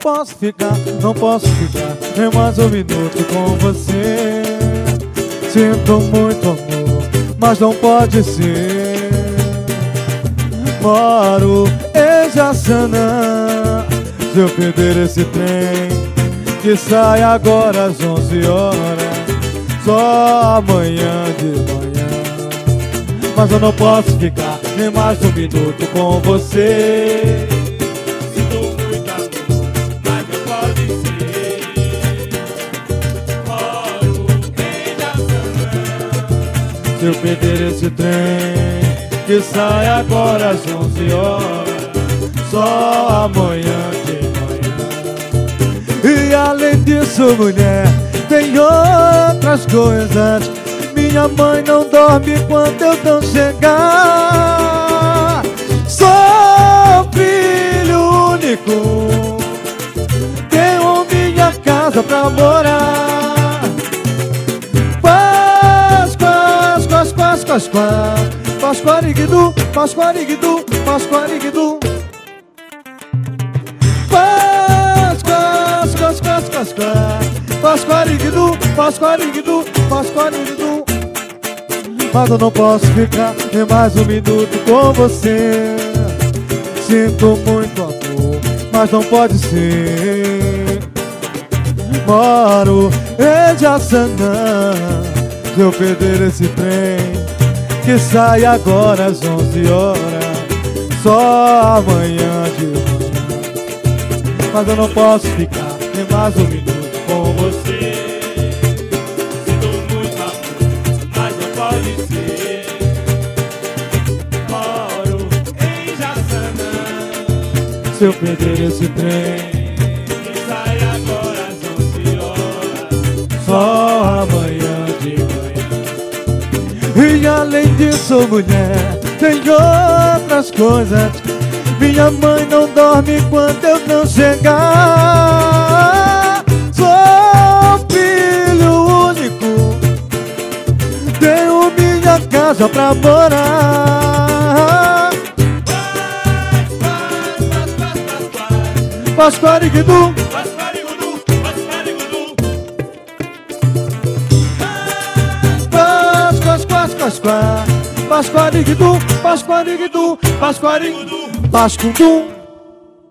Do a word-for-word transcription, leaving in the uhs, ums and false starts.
posso ficar, não posso ficar nem mais um minuto com você. Sinto muito amor, mas não pode ser. Moro em Jaçanã. Se eu perder esse trem que sai agora às onze horas, só amanhã de manhã. Mas eu não posso ficar nem mais um minuto com você. Sinto muito amor, mas não pode ser. Moro em Jaçanã. Se eu perder esse trem que sai agora às onze horas, só amanhã de manhã. E além disso, mulher, tem outras coisas. Minha mãe não dorme quando eu não chegar. Sou filho único, tenho minha casa pra morar. Quas, quas, quas, quas, quas, quas, Pasquariguidu, Pasquariguidu, Pasquariguidu. Quas, quas, quas, quas, quas, quas, Pasquariguidu, Pasquariguidu, Pasquariguidu. Mas eu não posso ficar nem mais um minuto com você. Sinto muito amor, mas não pode ser. Moro em Jaçanã. Se eu perder esse trem que sai agora às onze horas, só amanhã de manhã. Mas eu não posso ficar nem mais um minuto com você. Sinto muito amor, mas não pode ser. Moro em Jaçanã. Se eu perder esse trem que sai agora às onze horas, só amanhã de manhã. E além disso, mulher, tem outras coisas. Minha mãe não dorme quando eu não chegar. Sou filho único, tenho minha casa pra morar. Pasquariguidu, Pasquarigudu, Pasquarigudu. Pas, quas, quas, quas, quas, Pasquariguidu, Pasquariguidu, Pasquariguidu, Pascundum.